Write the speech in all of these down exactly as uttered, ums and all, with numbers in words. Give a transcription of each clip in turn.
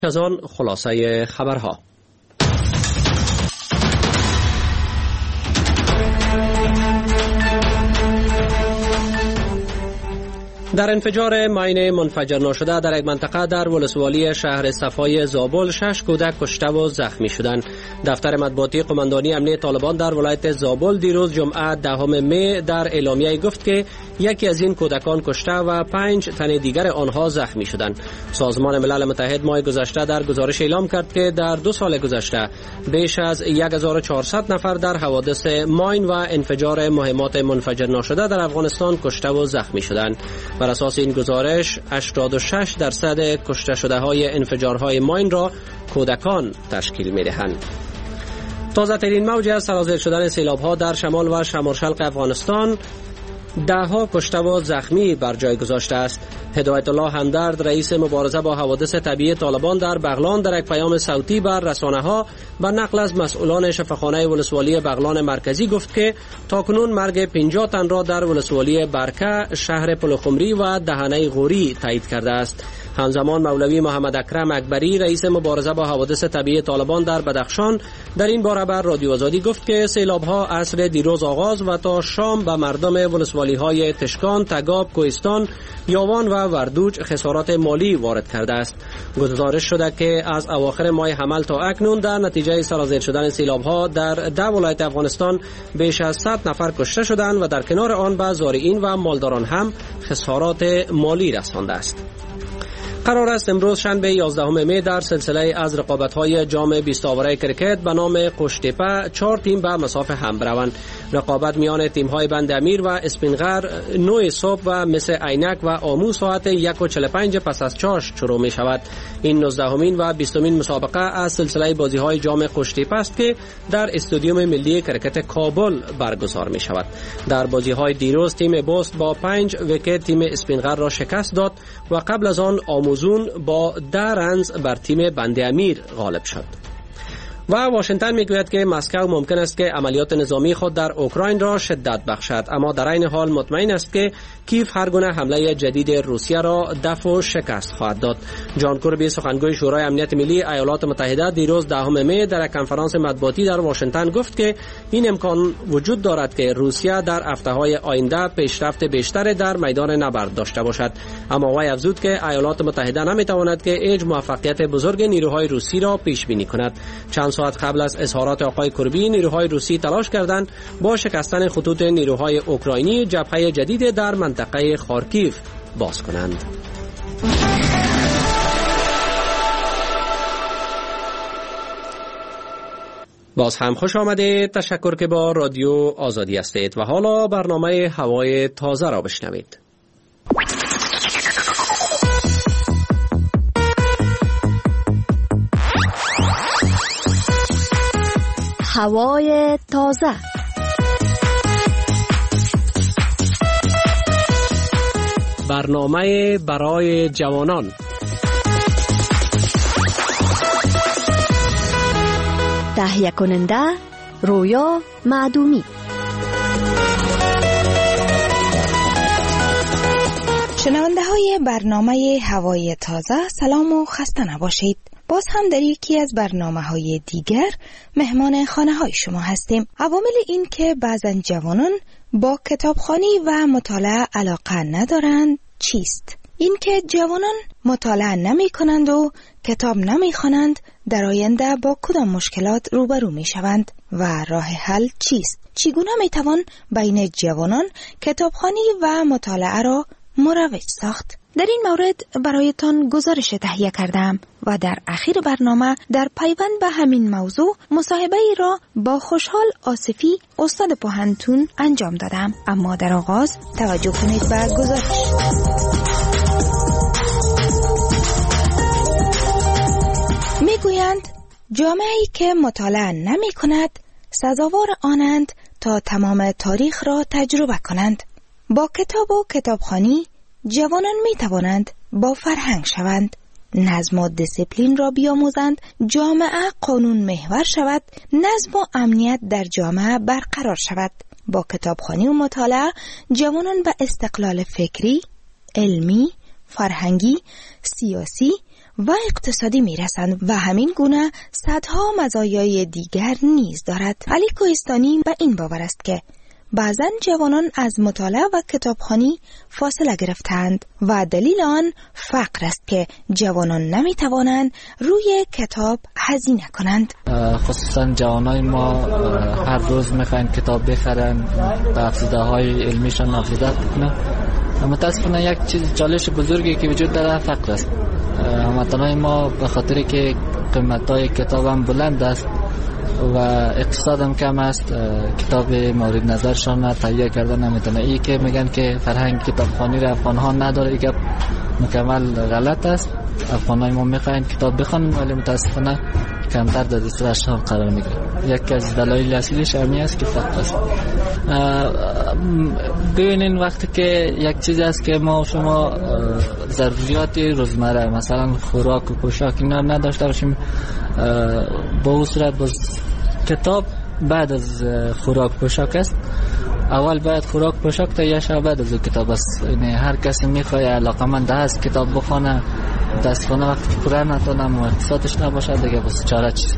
از آن خلاصه خبرها. در انفجار ماین منفجر ناشده در یک منطقه در ولسوالی شهر صفای زابل شش کودک کشته و زخمی شدند. دفتر مطبوعاتی قماندانی امنیت طالبان در ولایت زابل دیروز جمعه دهم می در اعلامیه گفت که یکی از این کودکان کشته و پنج تن دیگر آنها زخمی شدند. سازمان ملل متحد ماه گذشته در گزارش اعلام کرد که در دو سال گذشته بیش از هزار و چهارصد نفر در حوادث ماین و انفجار مهمات منفجر ناشده در افغانستان کشته و زخمی شدند. بر اساس این گزارش هشتاد و شش درصد کشته شده های انفجارهای ماین را کودکان تشکیل می دهند. تازه ترین موج از سرازیر شدن سیلاب ها در شمال و شمال شرق افغانستان ده ها کشته و زخمی بر جای گذاشته است. هدایت الله همدرد رئیس مبارزه با حوادث طبیعی طالبان در بغلان در یک پیام صوتی بر رسانه ها و نقل از مسئولان شفاخانه ولسوالی بغلان مرکزی گفت که تاکنون مرگ پنجاه تن را در ولسوالی برکه، شهر پلخمری و دهنه غوری تایید کرده است. همزمان مولوی محمد اکرم اکبری رئیس مبارزه با حوادث طبیعی طالبان در بدخشان در این باره بر رادیو آزادی گفت که سیلاب ها عصر دیروز آغاز و تا شام به مردم ولسوالی های تشکان، تگاب، کوهستان، یاوان و وردوج خسارات مالی وارد کرده است. گزارش شده که از اواخر ماه حمل تا اکنون در نتیجه سرازیر شدن سیلاب ها در ده ولایت افغانستان بیش از صد نفر کشته شدند و در کنار آن به زارعین و مالداران هم خسارات مالی رسانده است. قرار است امروز شنبه یازدهم می در سلسله از رقابت‌های جام بیست آوره کرکت به نام قشتپه چهار تیم به مسافه هم بروند. رقابت میان تیم‌های بند امیر و اسپینغر نو صبح و مثل عینک و آمو ساعت یک و چهل و پنج پس از چاش شروع می شود. این نوزدهمین و بیستمین مسابقه از سلسله بازی‌های جام قشتپه است که در استادیوم ملی کرکت کابل برگزار می شود. در بازی‌های دیروز تیم بوست با پنج ویکت تیم اسپینغر را شکست داد و قبل از آن آموزون با ده رنز بر تیم بند امیر غالب شد. و واشنگتن میگوید که مسکو ممکن است که عملیات نظامی خود در اوکراین را شدت بخشد، اما در این حال مطمئن است که کیف هر گونه حمله جدید روسیه را دفع و شکست خواهد داد. جان کربی سخنگوی شورای امنیت ملی ایالات متحده دیروز دهم می در یک کنفرانس مطبوعاتی در واشنگتن گفت که این امکان وجود دارد که روسیه در هفته‌های آینده پیشرفت بیشتری در میدان نبرد داشته باشد، اما وی افزود که ایالات متحده نمیتواند که هیچ موفقیت بزرگ نیروهای روسی را پیش بینی کند. چند ساعت قبل از اظهارات آقای کربی نیروهای روسی تلاش کردند با شکستن خطوط نیروهای اوکراینی جبهه جدید در منطقه خارکیف باز کنند. باز هم خوش آمدید. تشکر که با رادیو آزادی هستید و حالا برنامه هوای تازه را بشنوید. هوای تازه. برنامه برای جوانان. تهیه کننده رویا معدومی. شنونده های برنامه هوای تازه، سلام و خسته نباشید. باز هم در یکی از برنامه های دیگر مهمان خانه های شما هستیم. عوامل این که بعضن جوانان با کتابخوانی و مطالعه علاقه ندارند چیست؟ این که جوانان مطالعه نمی کنند و کتاب نمی خوانند در آینده با کدام مشکلات روبرو می شوند و راه حل چیست؟ چگونه می توان بین جوانان کتابخوانی و مطالعه را مروج ساخت؟ در این مورد برایتان گزارش تهیه کردم و در اخیر برنامه در پیوند به همین موضوع مصاحبه ای را با خوشحال آصفی استاد پوهنتون انجام دادم. اما در آغاز توجه کنید به گزارش. میگویند جامعه‌ای که مطالعه نمی کند سزاوار آنند تا تمام تاریخ را تجربه کنند. با کتاب و کتابخوانی جوانان می توانند با فرهنگ شوند، نظم و دیسیپلین را بیاموزند، جامعه قانون محور شود، نظم و امنیت در جامعه برقرار شود. با کتابخوانی و مطالعه جوانان به استقلال فکری، علمی، فرهنگی، سیاسی و اقتصادی می رسند و همین گونه صدها مزایای دیگر نیز دارد. علی کوهستانی به این باور است که بعضاً جوانان از مطالعه و کتابخوانی فاصله گرفتند و دلیل آن فقر است که جوانان نمی توانند روی کتاب هزینه کنند. خصوصا جوانای ما هر روز میخواین کتاب بخرن، به افزوده های علمیشان افزوده کنن. متاسفانه یک چیز چالش بزرگی که وجود داره فقر است. هموطنان ما به خاطر که قیمت‌های کتاب هم بلند است و اقتصاد هم کم است، کتاب مورد نظرشان تهیه کردن نمیتونه. ای که میگن که فرهنگ کتابخوانی را افغان ها نداره، این مکمل غلط است. افغان های ما میخواین کتاب بخوانن ولی متاسفانه کمتر در دسترسشان قرار میگیره. یکی از دلایل اصلیش همین است که فقر است. ببینین وقتی که یک چیزی است که ما شما ضروریات روزمره مثلا خوراک و پوشاک اینا نداشته باشیم، با اون صورت باز کتاب بعد از خوراک پوشاک است. اول باید خوراک پوشاک تهیه شود، بعد از کتاب است. یعنی هر کسی میخواد علاقمند است کتاب بخونه، متاسفانه وقتی که پوره نتونم و اقتصادش نباشه دیگه بس چاره چیست.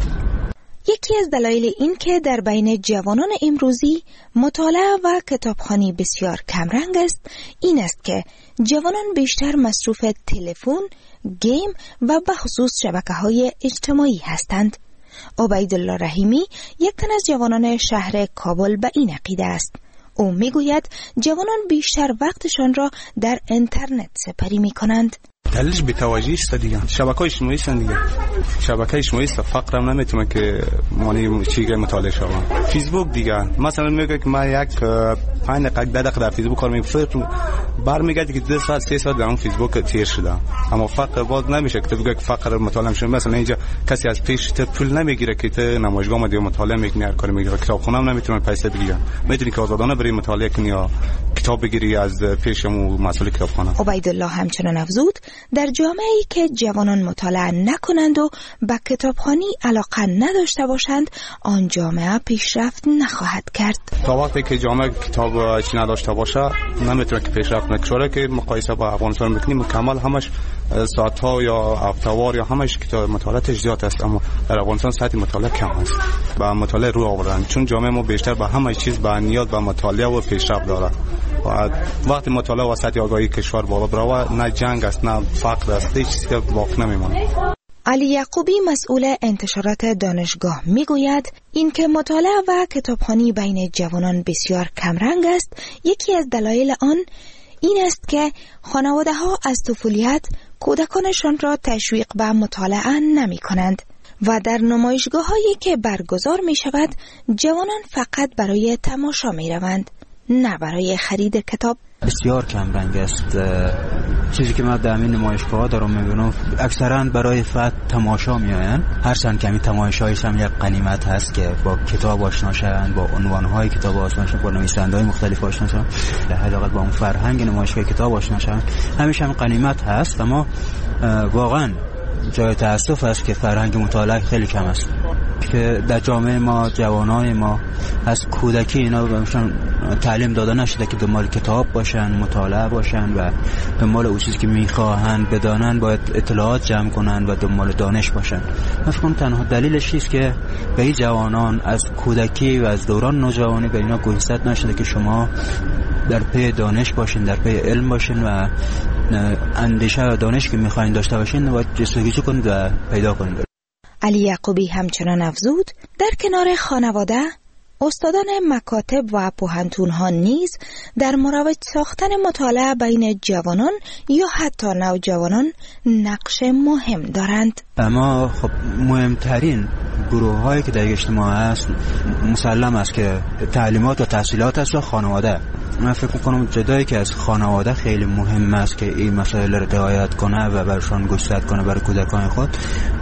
یکی از دلایل این که در بین جوانان امروزی مطالعه و کتابخوانی بسیار کمرنگ است این است که جوانان بیشتر مصروف تلفن، گیم و به خصوص شبکه‌های اجتماعی هستند. عبیدالله رحیمی یک تن از جوانان شهر کابل به این عقیده است. او میگوید جوانان بیشتر وقتشان را در اینترنت سپری می کنند. دلیلش بی‌توجهی است دیگه. شبکه‌های اجتماعی است دیگه. شبکه اجتماعی است، فقر هم نمیتونه که مانی چیزی مطالعه شوم. فیسبوک دیگه مثلا میگه که ما یک پنج دقیقه ده دقیقه در فیسبوک کار می‌کنم، برمیگردی که دو ساعت سه ساعت در اون فیسبوک تیر شده. اما فقر باز نمیشه که بگه که فقر مطالعه شده. مثلا اینجا کسی از پیش ته پول نمیگیره که ته نمایشگاه ما دیگه مطالعه میکنی، هر کاری میگیره. کتابخونه هم نمیتونه پیسه بگیره. میتونی که آزادانه بری مطالعه کنی یا کتاب بگیری از پیشمو مسئول کتابخانه. عبیدالله همچنان افزود در جامعه‌ای که جوانان مطالعه نکنند و به کتابخوانی علاقه نداشته باشند، آن جامعه پیشرفت نخواهد کرد. تا وقتی که جامعه کتاب چی نداشته باشه نمیتونه که پیشرفت کنه. چرا که مقایسه با افغانستان میکنیم مکمل همش ساعت‌ها یا هفته‌وار یا همش کتاب مطالعه زیاد است، اما در افغانستان سطح مطالعه کم است. با مطالعه رو آوردن چون جامعه ما بیشتر به همه چیز با نیاز به مطالعه و پیشرفت داره. و وقتی مطالعه و سطح آگاهی کشور بالا بره، نه جنگ است نه فقر است، هیچ چیزی باقی نمیمونه. علی یعقوبی مسئول انتشارات دانشگاه میگوید اینکه مطالعه و کتابخوانی بین جوانان بسیار کمرنگ است. یکی از دلایل آن این است که خانواده ها از طفولیت کودکانشان را تشویق به مطالعه نمی کنند و در نمایشگاه هایی که برگزار می شود جوانان فقط برای تماشا می روند، نه برای خرید کتاب. بسیار کم رنگ است. چیزی که من در این نمایشگاه ها دارم میبینم اکثرا برای فقط تماشا میآیند. هر چند کمی تماشایش هم یک غنیمت هست که با کتاب آشنا شوند، با عنوانهای کتاب آشنا شوند، با نویسنده‌های مختلف آشنا شوند، حداقل با اون فرهنگ نمایشگاه کتاب آشنا شوند. همیشه هم غنیمت هست، اما واقعا جای تأسف است که فرهنگ مطالعه خیلی کم است. که در جامعه ما جوانای ما از کودکی اینا بهشون تعلیم داده نشده که دنبال کتاب باشن، مطالعه باشن و دنبال اون چیزی که میخواهن بدانن باید اطلاعات جمع کنن و دنبال دانش باشن. من فکر کنم تنها دلیلش است که به این جوانان از کودکی و از دوران نوجوانی به اینا گوشزد نشده که شما در پی دانش باشین، در پی علم باشین و اندیشه و دانش که میخواین داشته باشین باید جستجو کنید و پیدا کنید. علی یعقوبی همچنان افزود در کنار خانواده استادان مکاتب و پوهنتون‌ها نیز در مروج ساختن مطالعه بین جوانان یا حتی نوجوانان نقش مهم دارند. اما خب مهمترین گروه هایی که در اجتماع هست مسلم است که تعلیمات و تحصیلات است و خانواده. من فکر میکنم جدایی که از خانواده خیلی مهم است که این مسائل را رعایت کنه و برشان گسترد کنه برای کودکان خود.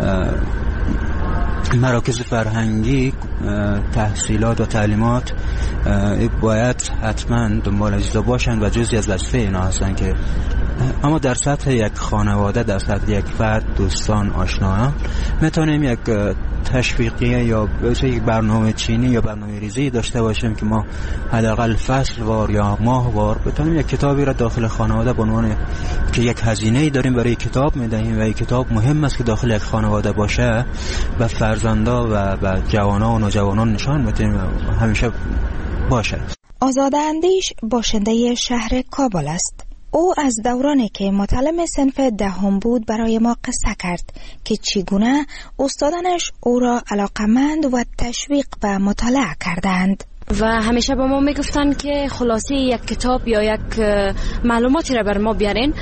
مراکز فرهنگی تحصیلات و تعلیمات باید حتما دنبال اجزا باشند و جزئی از وظیفه اینا هستند که اما در سطح یک خانواده، در سطح یک فرد، دوستان، آشنایان میتونیم یک تشویقی یا یک برنامه چینی یا برنامه ریزی داشته باشیم که ما حداقل فصل وار یا ماه وار بتونیم یک کتابی را داخل خانواده به عنوان که یک هزینه‌ای داریم برای کتاب میدهیم و این کتاب مهم است که داخل یک خانواده باشه و فرزندا و و جوانان و نوجوانان نشان بدیم همیشه باشه. آزاده اندیش باشنده شهر کابل است. او از دورانی که متعلم صنف دهم بود برای ما قصه کرد که چگونه استادانش او را علاقمند و تشویق به مطالعه کردند. و همیشه با ما میگفتن که خلاصه یک کتاب یا یک معلوماتی را بر ما بیارین.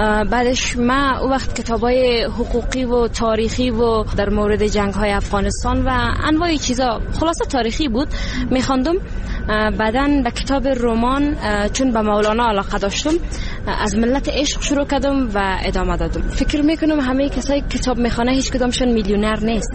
بعدش ما او وقت کتابای حقوقی و تاریخی و در مورد جنگ های افغانستان و انواع چیزا خلاصه تاریخی بود میخواندم. بعدن به کتاب رمان چون به مولانا علاقه داشتم از ملت عشق شروع کردم و ادامه دادم. فکر میکنم همه کسایی کتاب میخوانه هیچ کدامشون میلیونر نیست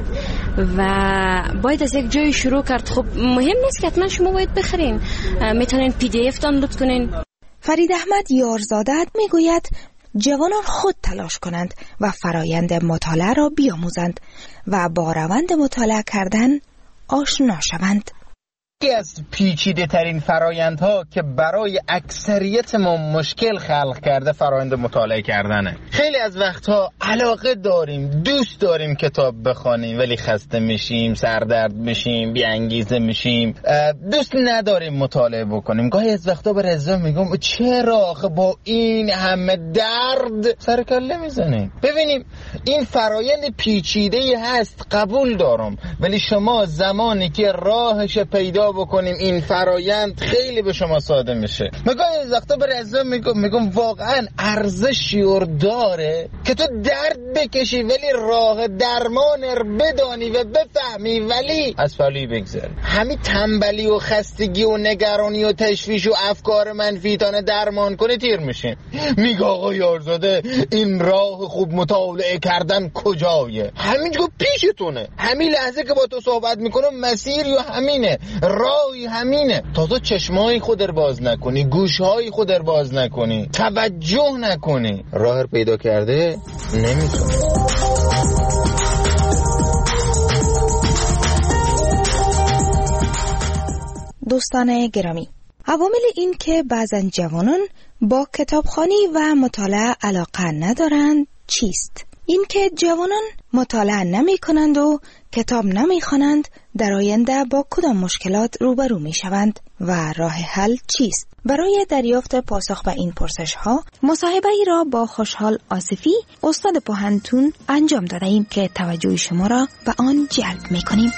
و باید از یک جای شروع کرد. خب مهم نیست که حتما شما باید بخرین، میتونین پی دی اف دانلود کنین. فرید احمد یارزاده میگوید جوانان خود تلاش کنند و فرایند مطالعه را بیاموزند و با روند مطالعه کردن آشنا شوند. یکی از پیچیده ترین فرایندها که برای اکثریت ما مشکل خلق کرده فرایند مطالعه کردنه. خیلی از وقتها علاقه داریم، دوست داریم کتاب بخوانیم ولی خسته میشیم، سردرد میشیم، بی انگیزه میشیم، دوست نداریم مطالعه بکنیم. گاهی از وقتا به رضا میگم چرا آخه با این همه درد سر کله میزنیم؟ ببینیم این فرایند پیچیده هست، قبول دارم، ولی شما زمانی که راهش پیدا بکنیم این فرایند خیلی به شما ساده میشه. میگم از وقتا به رضا میگم میگم واقعا ارزشی داره که تو درد بکشی ولی راه درمان رو بدانی و بفهمی ولی از پلوی بگذاری. همین تنبلی و خستگی و نگرانی و تشویش و افکار منفی تانه درمان کنه تیر میشین. میگه آقا یارزاده این راه خوب مطالعه کردن کجایه؟ همینجا پیشتونه، همین لحظه که با تو صحبت میکنم مسیر یا همینه، راهی همینه. تازه چشمای خود رو باز نکنی، گوشهای خود رو باز نکنی، توجه نکنی، راه رو پیدا کرده نمیتونی. دوستان گرامی، عوامل این که بعضن جوانان با کتابخوانی و مطالعه علاقه ندارند چیست؟ این که جوانان مطالعه نمی کنند و کتاب نمی خوانند در آینده با کدام مشکلات روبرو می شوند و راه حل چیست؟ برای دریافت پاسخ به این پرسش ها مصاحبه ای را با خوشحال آصفی استاد پوهنتون انجام داده ایم که توجه شما را به آن جلب می کنیم.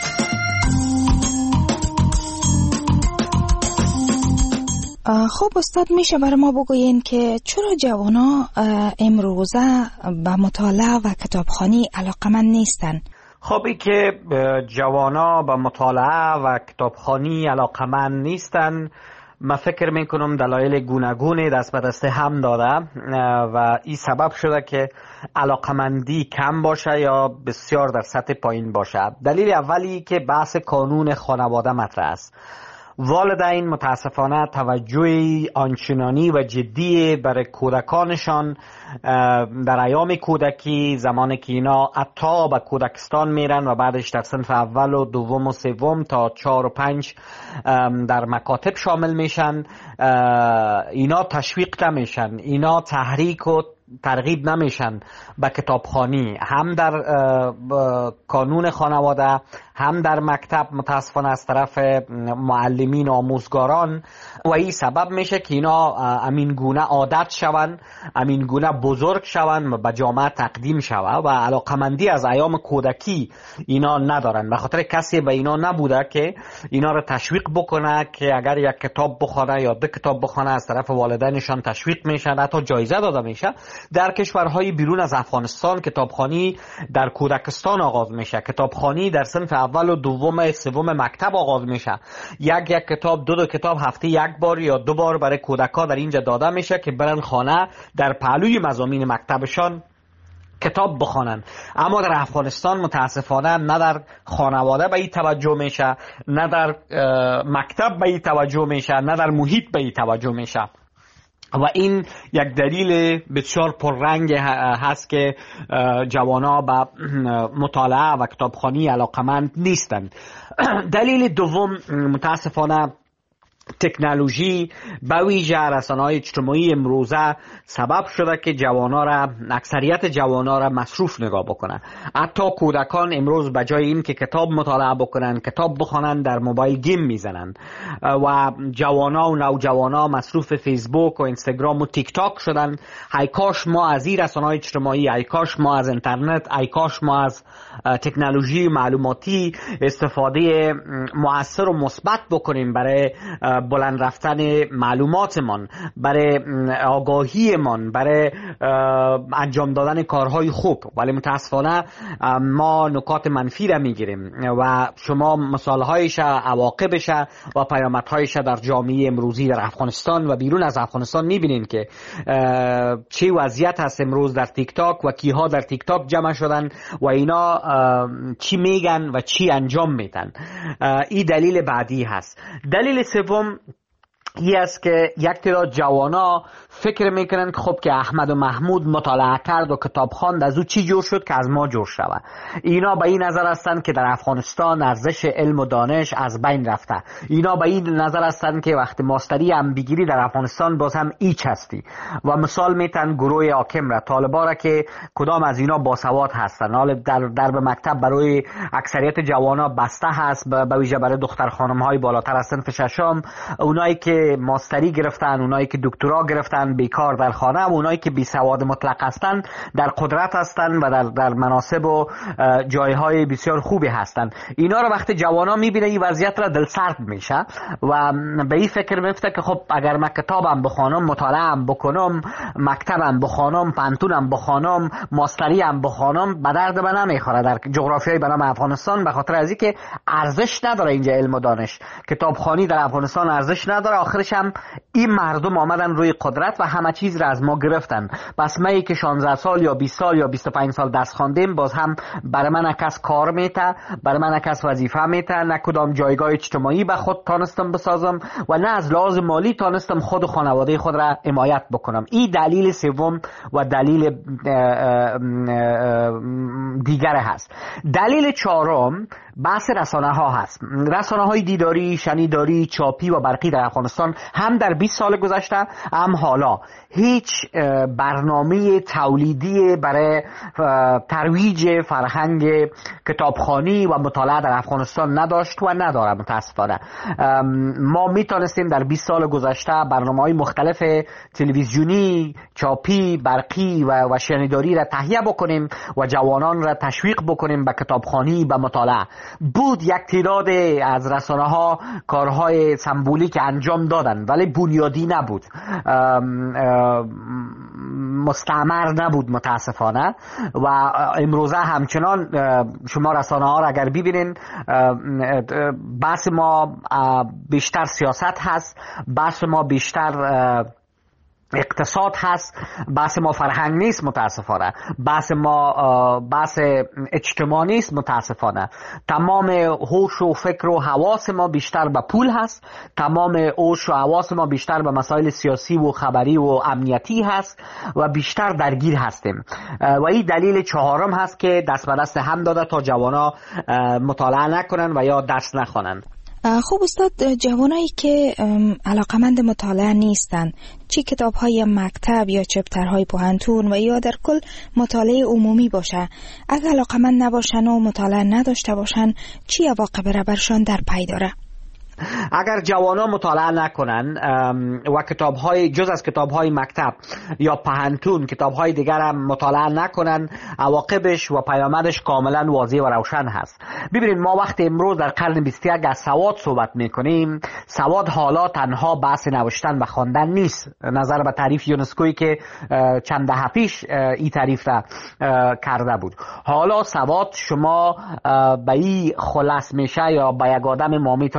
خب استاد، میشه برای ما بگوین که چرا جوانا امروزه به مطالعه و کتابخوانی علاقمند نیستن؟ خب این که جوانا به مطالعه و کتابخوانی علاقمند نیستن، من فکر میکنم دلایل گوناگونی دست به دست هم داده و این سبب شده که علاقمندی کم باشه یا بسیار در سطح پایین باشه. دلیل اولی که بحث قانون خانواده مطرح است. والدین متاسفانه توجه آنچنانی و جدی برای کودکانشان در ایام کودکی، زمانی که اینا حتی به کودکستان میرن و بعدش در صنف اول و دوم و سوم تا چهار و پنج در مکاتب شامل میشن، اینا تشویق نمیشن، اینا تحریک و ترغیب نمیشن به کتابخوانی، هم در قانون خانواده هم در مکتب متاسفانه از طرف معلمین و آموزگاران، و این سبب میشه که اینا امین گونه عادت شون، امین گونه بزرگ شون و به جامعه تقدیم شون و علاقمندی از ایام کودکی اینا ندارن. به خاطر کسی به اینا نبوده که اینا رو تشویق بکنه که اگر یک کتاب بخونه یا دو کتاب بخونه از طرف والدینشان تشویق میشن، حتی جایزه داده میشه. در کشورهای بیرون از افغانستان کتابخوانی در کودکستان آغاز میشه، کتابخوانی در صنف اول و دوم سوم مکتب آغاز میشه. یک یک کتاب دو دو کتاب هفته یک بار یا دو بار برای کودکا در اینجا داده میشه که برن خانه در پهلوی مضامین مکتبشان کتاب بخوانن. اما در افغانستان متاسفانه نه در خانواده به این توجه میشه، نه در مکتب به این توجه میشه، نه در محیط به این توجه میشه. و این یک دلیل بسیار پررنگ هست که جوانا به مطالعه و کتابخوانی علاقمند نیستند. دلیل دوم متاسفانه تکنولوژی به ویژه رسانه‌های اجتماعی امروزه سبب شده که جوانا را اکثریت جوانا را مصروف نگاه بکنن. حتی کودکان امروز به جای این که کتاب مطالعه بکنن، کتاب بخونن، در موبایل گیم میزنن و جوانا و نوجوانا مصروف فیسبوک و اینستاگرام و تیک تاک شدن. ای کاش ما از این رسانه‌های اجتماعی، ای کاش ما از اینترنت، ای کاش ما از تکنولوژی معلوماتی استفاده مؤثر و مثبت بکنیم برای بلند رفتن معلوماتمان، برای آگاهیمان، برای انجام دادن کارهای خوب. ولی متاسفانه ما نکات منفی را میگیریم و شما مثالهایش، عواقبش و پیامدهایش در جامعه امروزی در افغانستان و بیرون از افغانستان میبینین که چه وضعیت هست امروز در تیک تاک و کیها در تیک تاک جمع شدن و اینا چی میگن و چی انجام میدن. این دلیل بعدی هست. دلیل سوم این است که یک تعداد جوانا فکر میکنن که خب که احمد و محمود مطالعه کرد و کتاب خواند، از او چی جور شد که از ما جور شود. اینا به این نظر هستند که در افغانستان ارزش علم و دانش از بین رفته. اینا به این نظر هستند که وقتی ماستری هم بگیری در افغانستان باز هم ایچ هستی. و مثال میتن گروه حاکم را، طالبا را که کدام از اینا باسواد هستند. حالا در درب مکتب برای اکثریت جوانا بسته هست، به ویژه برای دختر خانم های بالاتر از صنف ششم. اونایی که ماستری گرفتن، اونایی که دکترا گرفتن بیکار در خانه، و اونایی که بی سواد مطلق هستند در قدرت هستند و در در مناصب و جایهای بسیار خوبی هستند. اینا رو وقتی جوانا میبینه این وضعیت را دلسرد میشه و به این فکر میفته که خب اگر من کتابم بخونم، مطالعه‌ام بکنم، مکتبم بخونم، پانتونم بخونم، ماستریم بخونم، به درد من نمیخوره در جغرافیای بنام افغانستان، به خاطر از اینکه ارزش نداره اینجا علم و دانش. کتابخوانی در افغانستان ارزش نداره. آخرش هم این مردم آمدن روی قدرت و همه چیز را از ما گرفتن. بس ما که شانزده سال یا بیست سال یا بیست و پنج سال درس خواندیم، باز هم برای من کس کار میته، برای من کس وظیفه میته، نه کدام جایگاه اجتماعی به خود تانستم بسازم و نه از لحاظ مالی تانستم خود و خانواده خود را حمایت بکنم. این دلیل سوم و دلیل دیگر هست. دلیل چهارم بحث رسانه ها هست. رسانه های دیداری، شنیداری، چاپی و برقی در افغانستان هم در بیست سال گذشته هم حالا هیچ برنامه تولیدی برای ترویج فرهنگ کتابخوانی و مطالعه در افغانستان نداشت و نداره. متاسفانه ما میتونستیم در بیست سال گذشته برنامه‌های مختلف تلویزیونی، چاپی، برقی و, و شنیداری را تهیه بکنیم و جوانان را تشویق بکنیم به کتابخوانی، به مطالعه. بود یک تعداد از رسانه ها کارهای سمبولیک انجام دادن ولی بنیادی نبود، مستعمر نبود متاسفانه. و امروزه همچنان شما رسانه ها را اگر ببینین، بحث ما بیشتر سیاست هست، بحث ما بیشتر اقتصاد هست، بحث ما فرهنگ نیست متاسفانه، بحث ما بحث اجتماع نیست متاسفانه. تمام هوش و فکر و حواس ما بیشتر به پول هست، تمام هوش و حواس ما بیشتر به مسائل سیاسی و خبری و امنیتی هست و بیشتر درگیر هستیم. و این دلیل چهارم هست که دست به دست هم داده تا جوانا مطالعه نکنن و یا درس نخوانند. خب استاد، جوانایی که علاقمند مطالعه نیستن، چی کتاب‌های مکتب یا چپترهای پوهنتون و یا در کل مطالعه عمومی باشه، اگر علاقمند نباشن و مطالعه نداشته باشن، چی عواقب را برشان در پی داره؟ اگر جوانا مطالعه نکنن و کتاب‌های جز از کتاب‌های مکتب یا پوهنتون کتاب‌های دیگر هم مطالعه نکنن، عواقبش و پیامدش کاملا واضح و روشن هست. ببینید ما وقتی امروز در قرن بیست و یک از سواد صحبت می‌کنیم، سواد حالا تنها بحث نوشتن و خواندن نیست. نظر به تعریف یونسکویی که چند دهه پیش این تعریف را کرده بود. حالا سواد شما به این خلاص میشه یا با یک آدم ما میتونیم با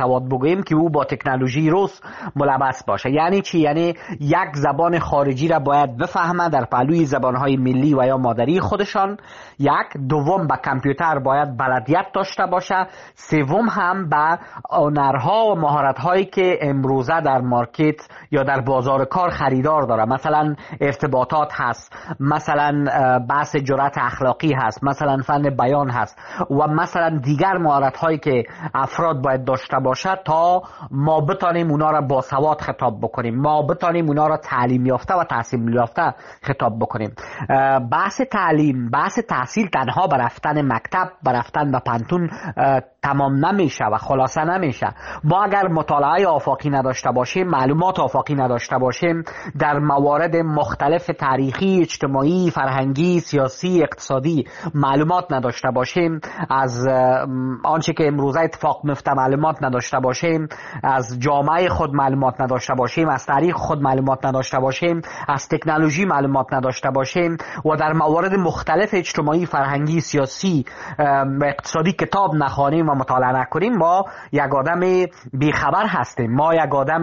باسواد بگوییم که او با تکنولوژی روز ملبس باشه. یعنی چی؟ یعنی یک زبان خارجی را باید بفهمه در پهلوی زبانهای ملی و یا مادری خودشان. یک دوم به کامپیوتر باید بلدیت داشته باشه. سوم هم به هنرها و مهارت‌هایی که امروزه در مارکت یا در بازار کار خریدار داره، مثلا ارتباطات هست، مثلا بحث جرأت اخلاقی هست، مثلا فن بیان هست و مثلا دیگر مهارت هایی که افراد باید داشته باشه تا ما بتانیم اونا را باسواد خطاب بکنیم، ما بتانیم اونا را تعلیم یافته و تحصیل یافته خطاب بکنیم. بحث تعلیم، بحث تحصیل تنها بر رفتن مکتب، بر رفتن به پانتون تمام نمیشه و خلاصه نمیشه. ما اگر مطالعه آفاقی نداشته باشیم، معلومات آفاقی نداشته باشیم، در موارد مختلف تاریخی، اجتماعی، فرهنگی، سیاسی، اقتصادی معلومات نداشته باشیم، از آنچه که امروزه اتفاق میفته معلومات نداشته باشیم، از جامعه خود معلومات نداشته باشیم، از تاریخ خود معلومات نداشته باشیم، از تکنولوژی معلومات نداشته باشیم و در موارد مختلف اجتماعی، فرهنگی، سیاسی و اقتصادی کتاب نخوانیم و مطالعه نکنیم، ما یک آدم بیخبر هستیم. ما یک آدم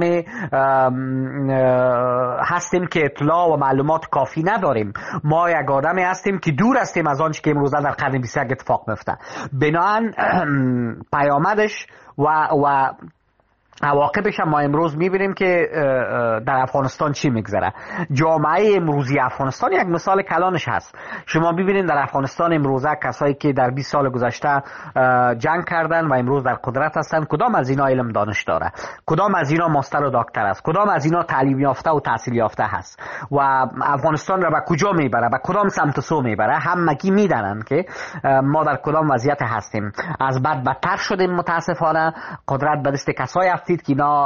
هستیم که اطلاع و معلومات کافی نداریم. ما یک آدمی هستیم که دور هستیم از آنچه که امروزه در قرن بیست و یک اتفاق میفته. بنابراین پیامدش و و عواقبش هم ما امروز میبینیم که در افغانستان چی میگذره. جامعه امروزی افغانستان یک مثال کلانش هست. شما ببینید در افغانستان امروزه کسایی که در بیست سال گذشته جنگ کردن و امروز در قدرت هستن، کدام از اینا علم دانش داره؟ کدام از اینا ماستر و دکتر است؟ کدام از اینا تعلیم یافته و تحصیل یافته هست؟ و افغانستان را به کجا میبره؟ به کدام سمت سو میبره؟ همگی میدانن که ما در کدام وضعیت هستیم. از بد بدتر شدیم متاسفانه. قدرت به دست کسایی که اینا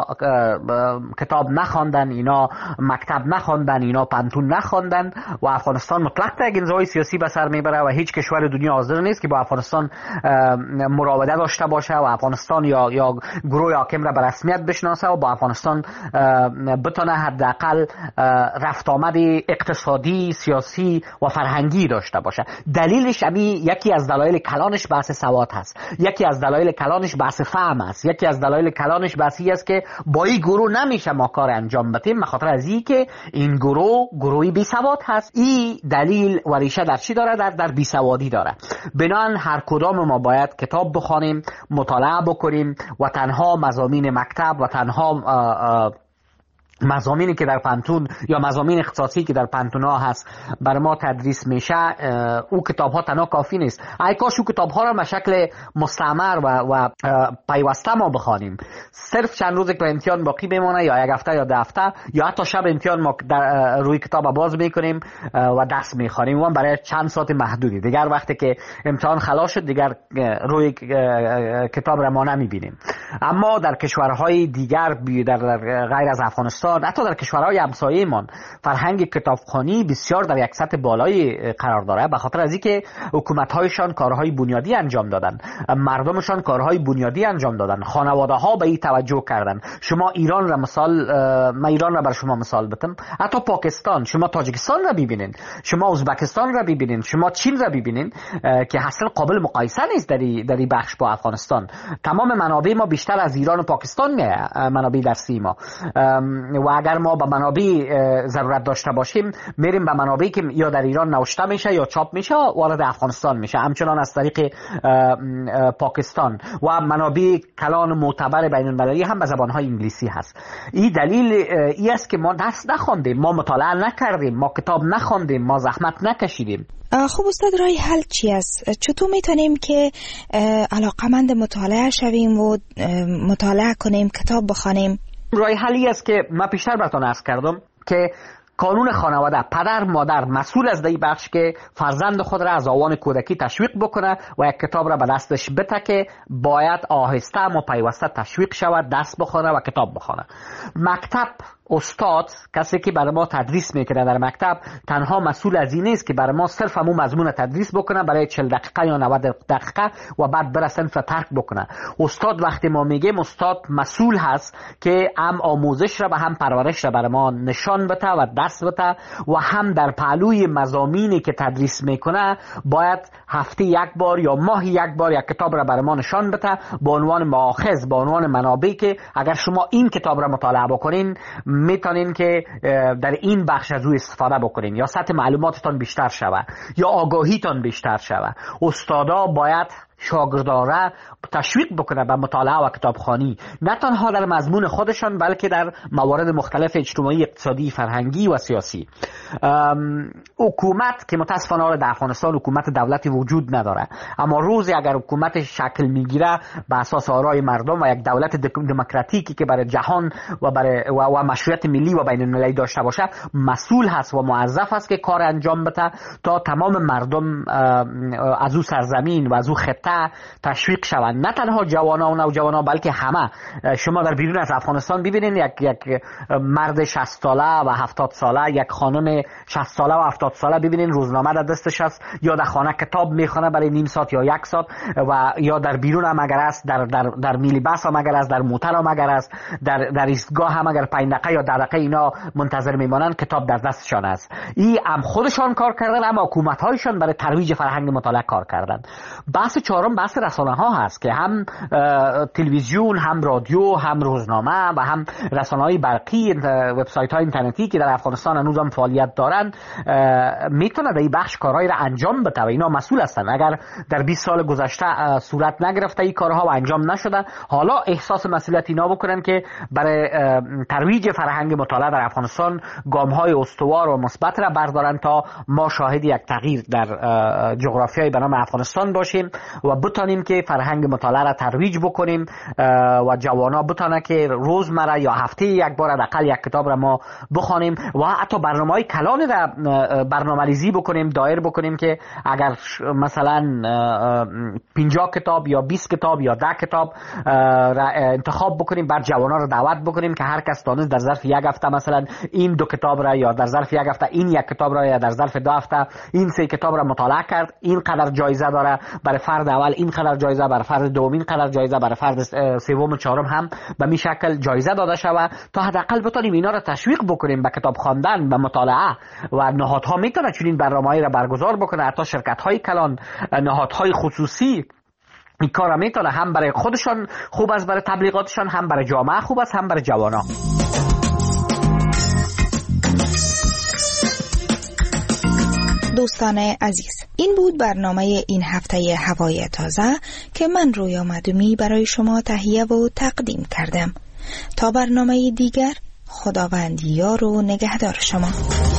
کتاب نخواندن، اینا مکتب نخواندن، اینا پانتون نخواندن و افغانستان مطلق یک انزوای سیاسی به سر میبره و هیچ کشور دنیا حاضر نیست که با افغانستان مراوده داشته باشه و افغانستان یا یا گروه حاکم را به رسمیت بشناسه و با افغانستان بتونه حداقل رفت آمد اقتصادی، سیاسی و فرهنگی داشته باشه. دلیلش امی یکی از دلایل کلانش بحث سواد هست، یکی از دلایل کلانش بحث فهم است، یکی از دلایل کلانش بحث است که با این گروه نمیشه ما کار انجام بدیم، به خاطر از این که این گروه گروهی بی سواد هست. این دلیل و ریشه در چی داره؟ در در بی سوادی داره. بنابراین هر کدام ما باید کتاب بخوانیم، مطالعه بکنیم و تنها مضامین مکتب و تنها آآ آآ مضامینی که در پانتون یا مضامین اختصاصی که در پانتون ها هست برای ما تدریس میشه، او کتاب ها تنها کافی نیست. ای کاش او کتاب ها را به شکل مستمر و و پیوسته ما بخوانیم. صرف چند روز که امتحان باقی بمونه یا یک هفته یا دو هفته یا حتی شب امتحان ما در روی کتاب باز میکنیم و دست میخوانیم و برای چند ساعت محدودی. دیگر وقتی که امتحان خلاص شد دیگر روی کتاب را ما نمیبینیم. اما در کشورهای دیگر در غیر از افغانستان، حتی در کشورهای همسایه‌مان، فرهنگ کتابخوانی بسیار در یک سطح بالایی قرار داره، به خاطر از اینکه حکومت‌هایشان کارهای بنیادی انجام دادن، مردمشان کارهای بنیادی انجام دادن، خانواده‌ها به این توجه کردن. شما ایران را مثال، من ایران را بر شما مثال بدم، حتی پاکستان، شما تاجیکستان را ببینین، شما ازبکستان را ببینین، شما چین را ببینین که اصلا قابل مقایسه نیست در در این بخش با افغانستان. تمام منابع ما بیشتر از ایران و پاکستان میاد، منابع درسی ما. و اگر ما به منابع ضرورت داشته باشیم میریم به منابعی که یا در ایران نوشته میشه یا چاپ میشه وارد افغانستان میشه، همچنان از طریق پاکستان. و منابع کلان معتبر بین المللی هم به زبانهای انگلیسی هست. این دلیل ای است که ما درس نخواندیم، ما مطالعه نکردیم، ما کتاب نخواندیم، ما زحمت نکشیدیم. خب استاد، راه حل چی است؟ چطور میتونیم که علاقمند مطالعه شویم و مطالعه کنیم، کتاب بخوانیم؟ راه حلی است که من پیشتر براتون عرض کردم که قانون خانواده، پدر مادر مسئول از این بخش که فرزند خود را از آوان کودکی تشویق بکنه و یک کتاب را به دستش بده که باید آهسته اما پیوسته تشویق شود، دست بخونه و کتاب بخونه. مکتب استاد، کسی که برای ما تدریس میکنه در مکتب، تنها مسئول از این نیست که برای ما صرف همون مضمون تدریس بکنه برای چهل دقیقه یا نود دقیقه و بعد بره صنف ترک بکنه. استاد وقتی ما میگیم استاد مسئول هست که هم آموزش را و هم پرورش را برای ما نشان بده و درس بده و هم در پهلوی مضامینی که تدریس میکنه باید هفته یک بار یا ماهی یک بار یک کتاب را برای ما نشان بده با عنوان مآخذ، با عنوان منابعی که اگر شما این کتاب را مطالعه بکنین میتونین که در این بخش از او استفاده بکنین یا سطح معلوماتتان بیشتر شوه یا آگاهیتان بیشتر شوه. استادا باید شاگرداره تشویق بکنه به مطالعه و کتابخوانی، نه تنها در مضمون خودشان بلکه در موارد مختلف اجتماعی، اقتصادی، فرهنگی و سیاسی. حکومت که متاسفانه در افغانستان حکومت دولتی وجود نداره، اما روزی اگر حکومت شکل میگیره به اساس آرای مردم و یک دولت دموکراتیکی که برای جهان و برای و, و مشروعیت ملی و بین المللی داشته باشه، مسئول هست و موظف است که کار انجام بده تا تمام مردم از او سرزمین و از او خطه تشویق شوند، نه تنها جوانا و نوجوانا بلکه همه. شما در بیرون از افغانستان ببینید یک یک مرد شصت ساله و هفتاد ساله، یک خانم شصت ساله و هفتاد ساله ببینید روزنامه در دستش است یا در خانه کتاب میخونه برای نیم ساعت یا یک ساعت، و یا در بیرون هم اگر است در در در میلی بس هم اگر است، در موتر هم اگر است، در در ایستگاه هم اگر پنج دقیقه یا ده دقیقه اینا منتظر میمانن کتاب در دستشان است. این هم خودشان کار کردن، اما حکومت هایشان برای ترویج فرهنگ مطالعه کار کردن. بحث چهارم بحث رسانه ها هست که هم تلویزیون، هم رادیو، هم روزنامه و هم رسانه های برقی، وبسایت های اینترنتی که در افغانستان هنوز هم فعالیت دارن میتونه در این بخش کارهایی را انجام بده و اینا مسئول هستن. اگر در بیست سال گذشته صورت نگرفته این کارها و انجام نشده، حالا احساس مسئولیت اینا بکنن که برای ترویج فرهنگ مطالعه در افغانستان گام های استوار و مثبت را بردارن تا ما شاهد یک تغییر در جغرافیای به نام افغانستان باشیم و بتانیم که فرهنگ مطالعه را ترویج بکنیم و جوانا بتانه که روزمره یا هفته یک بار حداقل یک کتاب را ما بخوانیم و حتی برنامه‌های کلان را برنامه‌ریزی بکنیم، دایر بکنیم که اگر مثلا پنجاه کتاب یا بیست کتاب یا ده کتاب را انتخاب بکنیم، بعد جوانا را دعوت بکنیم که هر کس دانست در ظرف یک هفته مثلا این دو کتاب را یا در ظرف یک هفته این یک کتاب را یا در ظرف دو هفته این سه کتاب را مطالعه کرد، این قدر جایزه داره برای فرد اول، این قدر جایزه برای فرد دوم، این قدر جایزه برای فرد سوم و چهارم هم به می شکل جایزه داده شود تا حداقل بتونیم اینا را تشویق بکنیم به کتاب خواندن، به مطالعه. و نهادها میتونه چنین برنامه‌ای را برگزار بکنه، حتی شرکت‌های کلان، نهادهای خصوصی این کارا میتونه هم برای خودشان خوب است، برای تبلیغاتشان، هم برای جامعه خوب است، هم برای جوانان. دوستان عزیز، این بود برنامه این هفته هوای تازه که من رویا مدومی برای شما تهیه و تقدیم کردم. تا برنامه دیگر، خداوند یار و نگهدار شما.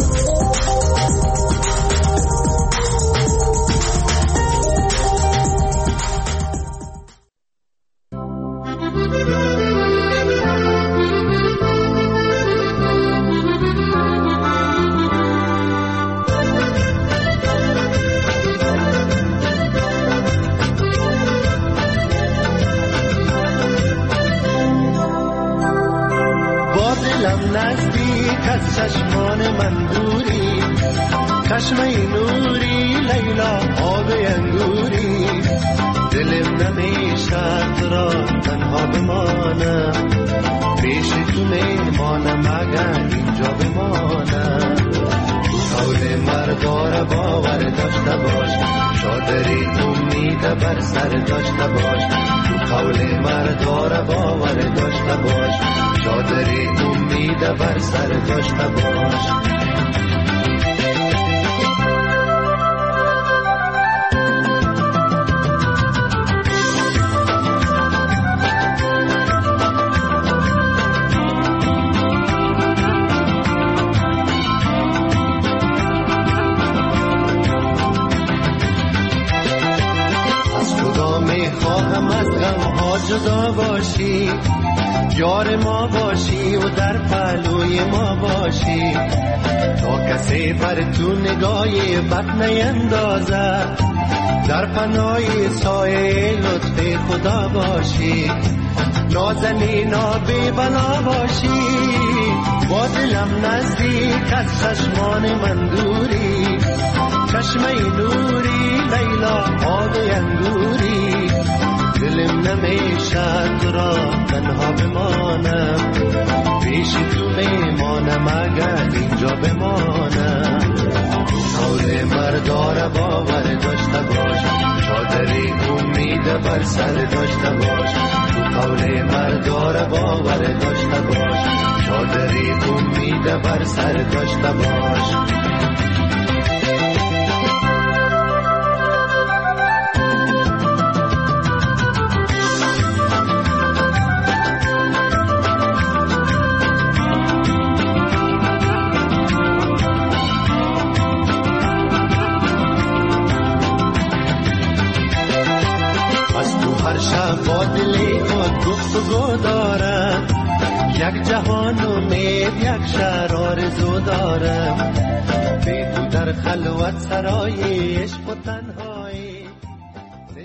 چشمان من دوری، چشم نوری لیلا آب انگوری، دلم نمیشد را تنها بمانم، پیش تو میمانم اگر اینجا بمانم. قول مردار باور داشته باش، شادری امید بر سر داشته باش. قول مردار باور داشته باش، شادری امید بر سر داشته باش. جدا باشی، یار ما باشی و در پهلوی ما باشی، تا کسی بر تو نگاهی بد نیندازد، در پناه سایه لطف خدا باشی، نازنینا بی بلا باشی، با دلم نزدیک از چشمان من دوری، چشمه نوری لیلا آب انگوری، دلم نمیشه تو را تنها بمانم، پیش تو میمانم اگر اینجا بمانم. حول مردار باور داشته باش، چادری امید بر سر داشته باش، تو حول مردار باور داشته باش، چادری امید بر سر داشته باش. با دلی خود گفتگو دارم، یک جهان امید یک شهر آرزو دارم، بی تو در خلوت سرای عشق و تنها